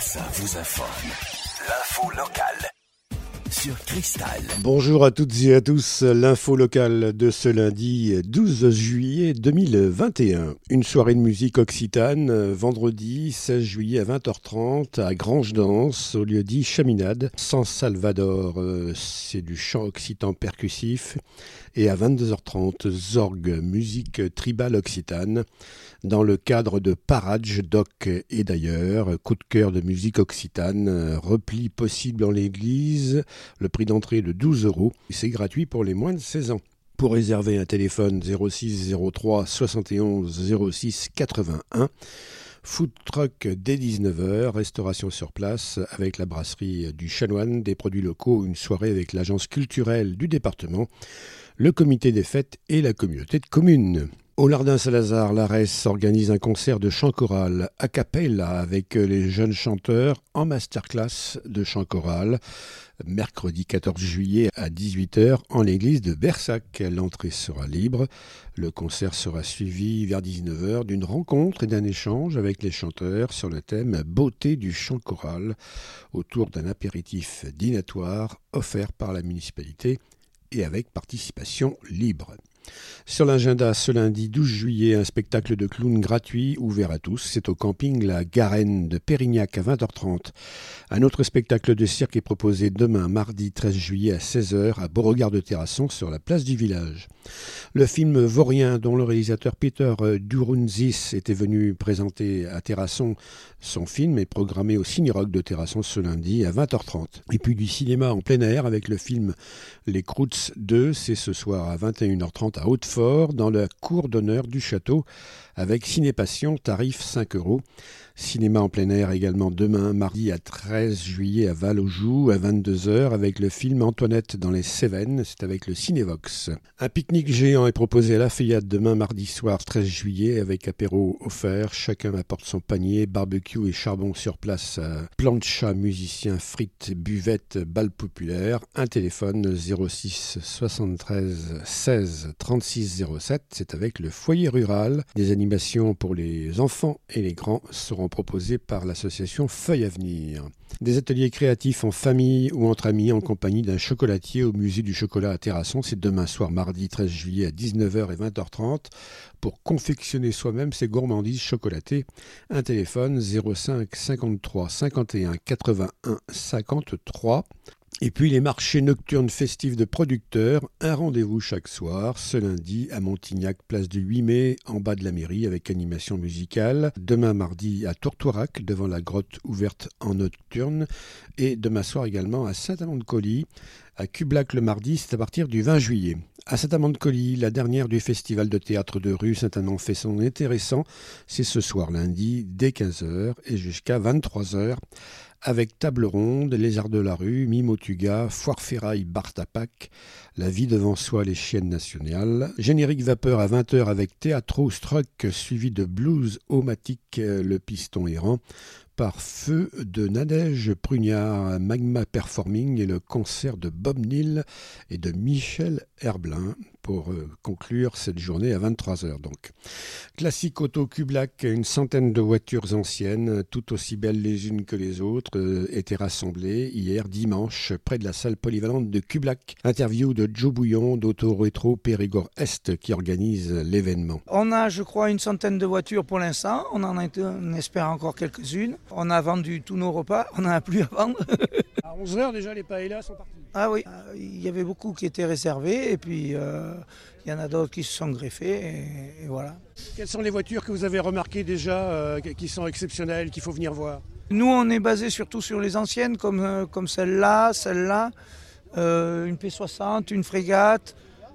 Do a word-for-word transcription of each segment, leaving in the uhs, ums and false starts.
ça vous informe. L'info locale sur Cristal. Bonjour à toutes et à tous, l'info locale de ce lundi douze juillet deux mille vingt et un. Une soirée de musique occitane, vendredi seize juillet à vingt heures trente à Grange-Danse, au lieu dit Chaminade. San Salvador, c'est du chant occitan percussif. Et à vingt-deux heures trente, Zorg, musique tribale occitane. Dans le cadre de Paradj, Doc et d'ailleurs, coup de cœur de musique occitane, repli possible en l'église, le prix d'entrée de douze euros. C'est gratuit pour les moins de seize ans. Pour réserver un téléphone zéro six zéro trois soixante et onze zéro six quatre-vingt-un. Food truck dès dix-neuf heures, restauration sur place avec la brasserie du Chanoine, des produits locaux, une soirée avec l'agence culturelle du département, le comité des fêtes et la communauté de communes. Au Lardin Saint-Lazare, l'Arès organise un concert de chant choral a cappella avec les jeunes chanteurs en masterclass de chant choral. Mercredi quatorze juillet à dix-huit heures en l'église de Bersac. L'entrée sera libre. Le concert sera suivi vers dix-neuf heures d'une rencontre et d'un échange avec les chanteurs sur le thème « Beauté du chant choral » autour d'un apéritif dînatoire offert par la municipalité et avec participation libre. Sur l'agenda, ce lundi douze juillet, un spectacle de clown gratuit ouvert à tous. C'est au camping La Garenne de Pérignac à vingt heures trente. Un autre spectacle de cirque est proposé demain, mardi treize juillet à seize heures à Beauregard de Terrasson sur la place du village. Le film Vaurien, dont le réalisateur Peter Durunzis était venu présenter à Terrasson son film, est programmé au Cinérock de Terrasson ce lundi à vingt heures trente. Et puis du cinéma en plein air avec le film Les Croots deux, c'est ce soir à vingt et une heures trente à Hautefort, dans la cour d'honneur du château, avec Ciné-Passion, tarif cinq euros. Cinéma en plein air également demain, mardi à treize juillet à Val-aux-Joues, à vingt-deux heures, avec le film Antoinette dans les Cévennes, c'est avec le Cinévox. Un pique-nique géant est proposé à la Fayette demain, mardi soir, treize juillet, avec apéro offert. Chacun apporte son panier, barbecue et charbon sur place. Plancha, musiciens, frites, buvettes, bal populaire. Un téléphone zéro six soixante-treize seize trente-six zéro sept, c'est avec le foyer rural. Des animations pour les enfants et les grands seront proposés par l'association Feuille à venir. Des ateliers créatifs en famille ou entre amis en compagnie d'un chocolatier au musée du chocolat à Terrasson. C'est demain soir, mardi treize juillet à dix-neuf heures et vingt heures trente pour confectionner soi-même ses gourmandises chocolatées. Un téléphone zéro cinq cinquante-trois cinquante et un quatre-vingt-un cinquante-trois. Et puis les marchés nocturnes festifs de producteurs, un rendez-vous chaque soir, ce lundi à Montignac, place du huit mai, en bas de la mairie avec animation musicale. Demain mardi à Tourtoirac, devant la grotte ouverte en nocturne. Et demain soir également à Saint-Amand-de-Coly. À Cublac le mardi, c'est à partir du vingt juillet. À Saint-Amand-de-Coly, la dernière du festival de théâtre de rue Saint-Amand fait son intéressant. C'est ce soir lundi, dès quinze heures et jusqu'à vingt-trois heures. Avec table ronde, les arts de la rue, Mimotuga, foire ferraille Bartapac, la vie devant soi, les chiennes nationales. Générique vapeur à vingt heures avec Théâtro Struck, suivi de blues omatique, le piston errant, par Feu de Nadège Prugnard, Magma Performing et le concert de Bob Neal et de Michel Herblin pour euh, conclure cette journée à vingt-trois heures. Donc. Classique Auto Cublac, une centaine de voitures anciennes, tout aussi belles les unes que les autres, euh, étaient rassemblées hier dimanche près de la salle polyvalente de Cublac. Interview de Joe Bouillon d'Auto Rétro Périgord Est qui organise l'événement. On a, je crois, une centaine de voitures pour l'instant. On en a, on espère encore quelques-unes. On a vendu tous nos repas, on n'en a plus à vendre. À onze heures déjà, les paellas sont partis. Ah oui, il y avait beaucoup qui étaient réservés et puis euh, il y en a d'autres qui se sont greffés et, et voilà. Quelles sont les voitures que vous avez remarquées déjà euh, qui sont exceptionnelles, qu'il faut venir voir? Nous, on est basé surtout sur les anciennes comme, euh, comme celle-là, celle-là, euh, une P soixante, une Frégate,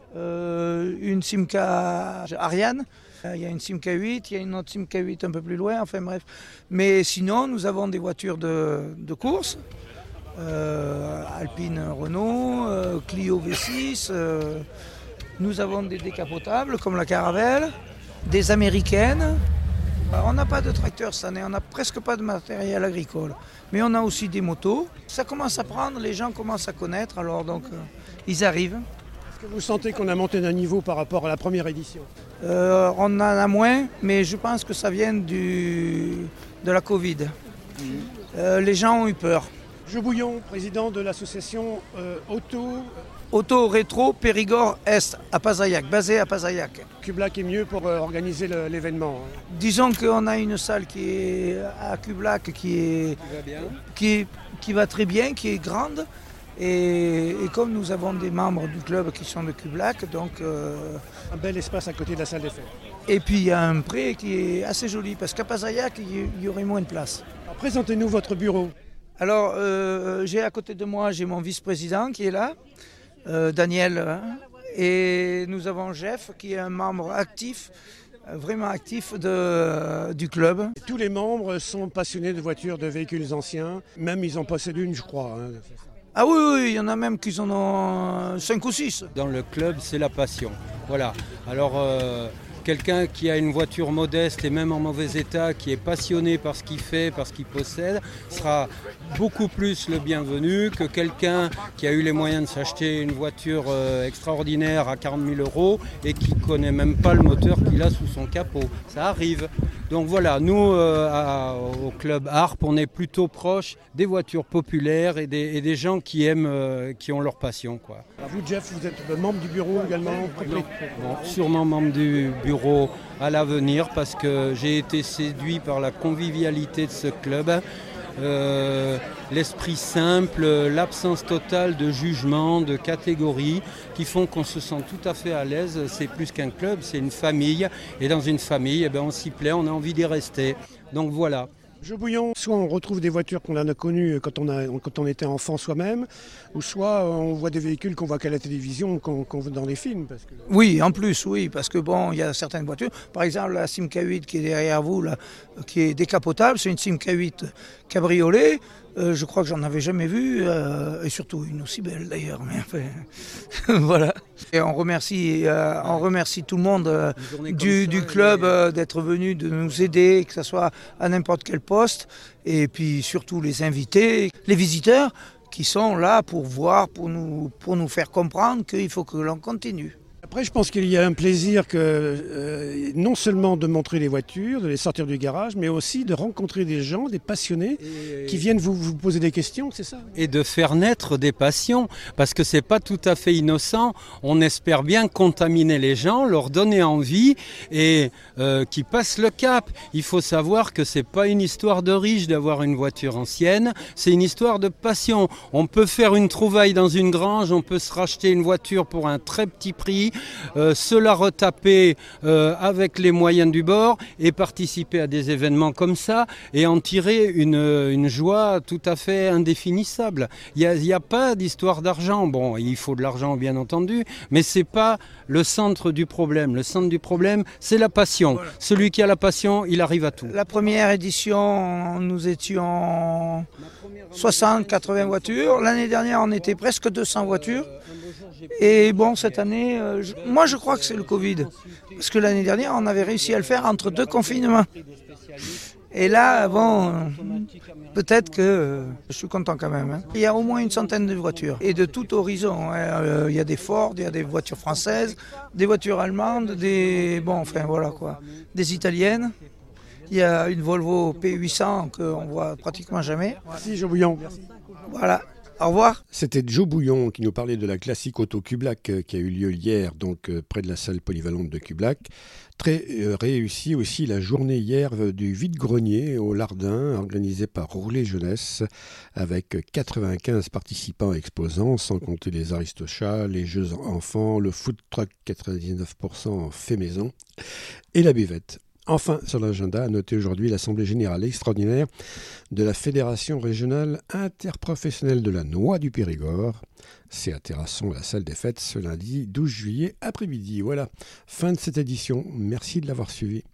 euh, une Simca Ariane. Il y a une Simca huit, il y a une autre Simca huit un peu plus loin, enfin bref. Mais sinon, nous avons des voitures de, de course, euh, Alpine Renault, euh, Clio V six, euh, nous avons des décapotables comme la Caravelle, des américaines. On n'a pas de tracteur cette année, on n'a presque pas de matériel agricole. Mais on a aussi des motos. Ça commence à prendre, les gens commencent à connaître, alors donc euh, ils arrivent. Est-ce que vous sentez qu'on a monté d'un niveau par rapport à la première édition? euh, On en a moins, mais je pense que ça vient du, de la Covid. Mmh. euh, les gens ont eu peur. Jo Bouillon, président de l'association euh, Auto. Auto Rétro Périgord Est à Pazaillac, basé à Pazaillac. Cublac est mieux pour euh, organiser le, l'événement. Disons qu'on a une salle qui est à Cublac qui est Qui va bien. qui, est- qui va très bien, qui est grande. Et, et comme nous avons des membres du club qui sont de Cublac, donc euh, Un bel espace à côté de la salle des fêtes. et puis il y a un pré qui est assez joli parce qu'à Pazaillac il y- il y aurait moins de place. Alors, présentez-nous votre bureau. Alors euh, j'ai à côté de moi j'ai mon vice-président qui est là, euh, Daniel, hein, et nous avons Jeff qui est un membre actif, euh, vraiment actif de, du club. Tous les membres sont passionnés de voitures, de véhicules anciens. Même ils en possèdent une, je crois. hein. Ah oui, oui, il y en a même qui en ont cinq ou six. Dans le club, c'est la passion. Voilà. Alors, euh, quelqu'un qui a une voiture modeste et même en mauvais état, qui est passionné par ce qu'il fait, par ce qu'il possède, sera beaucoup plus le bienvenu que quelqu'un qui a eu les moyens de s'acheter une voiture euh, extraordinaire à quarante mille euros et qui ne connaît même pas le moteur qu'il a sous son capot. Ça arrive. Donc voilà, nous, euh, à- au club Harp, on est plutôt proche des voitures populaires et des, et des gens qui aiment, euh, qui ont leur passion, quoi. Alors, vous, Jeff, vous êtes membre du bureau également. Non. Bon, sûrement membre du bureau à l'avenir parce que j'ai été séduit par la convivialité de ce club, euh, l'esprit simple, l'absence totale de jugement, de catégories qui font qu'on se sent tout à fait à l'aise. C'est plus qu'un club, c'est une famille et dans une famille, eh ben, on s'y plaît, on a envie d'y rester. Donc voilà. Jo Bouillon, soit on retrouve des voitures qu'on a connues quand on, a, quand on était enfant soi-même, ou soit on voit des véhicules qu'on voit qu'à la télévision, qu'on, qu'on voit dans les films. Parce que... Oui, en plus, oui, parce que bon, il y a certaines voitures. Par exemple, la Simca huit qui est derrière vous, là, qui est décapotable, c'est une Simca huit cabriolet. Euh, je crois que j'en avais jamais vu, euh, et surtout une aussi belle d'ailleurs. Mais enfin, voilà. Et on remercie, euh, on remercie tout le monde euh, du, du club euh, d'être venu, de nous aider, que ce soit à n'importe quel poste, et puis surtout les invités, les visiteurs qui sont là pour voir, pour nous, pour nous faire comprendre qu'il faut que l'on continue. Après, je pense qu'il y a un plaisir que, euh, non seulement de montrer les voitures, de les sortir du garage, mais aussi de rencontrer des gens, des passionnés, Et- qui viennent vous, vous poser des questions, c'est ça? et de faire naître des passions, parce que c'est pas tout à fait innocent. On espère bien contaminer les gens, leur donner envie et euh, qu'ils passent le cap. Il faut savoir que c'est pas une histoire de riche d'avoir une voiture ancienne, c'est une histoire de passion. On peut faire une trouvaille dans une grange, on peut se racheter une voiture pour un très petit prix, euh, se la retaper euh, avec les moyens du bord et participer à des événements comme ça et en tirer une, une joie tout à fait indéfinissable. Il n'y a, il y a pas d'histoire d'argent. Bon, il faut de l'argent bien entendu, mais c'est pas le centre du problème. Le centre du problème, c'est la passion. Voilà. Celui qui a la passion, il arrive à tout. La première édition, nous étions soixante, quatre-vingts voitures. L'année dernière, on était presque deux cents voitures. Et bon, cette année, euh, je- moi je crois que c'est le Covid. Parce que l'année dernière, on avait réussi à le faire entre deux confinements. Et là, bon, euh, peut-être que euh, je suis content quand même. hein. Il y a au moins une centaine de voitures. Et de tout horizon. hein. Euh, Il y a des Ford, il y a des voitures françaises, des voitures allemandes, des... Bon, enfin voilà quoi. Des italiennes. Il y a une Volvo P huit cents qu'on voit pratiquement jamais. Merci, Jo Bouillon. Voilà. Au revoir. C'était Jo Bouillon qui nous parlait de la classique auto Cublac euh, qui a eu lieu hier, donc euh, près de la salle polyvalente de Cublac. Très euh, réussi aussi la journée hier euh, du vide-grenier au Lardin, organisée par Roulet Jeunesse, avec quatre-vingt-quinze participants exposants, sans compter les aristochats, les jeux enfants, le food truck quatre-vingt-dix-neuf pour cent fait maison et la buvette. Enfin, sur l'agenda, à noter aujourd'hui l'Assemblée générale extraordinaire de la Fédération régionale interprofessionnelle de la noix du Périgord. C'est à Terrasson, la salle des fêtes, ce lundi douze juillet après-midi. Voilà, fin de cette édition. Merci de l'avoir suivi.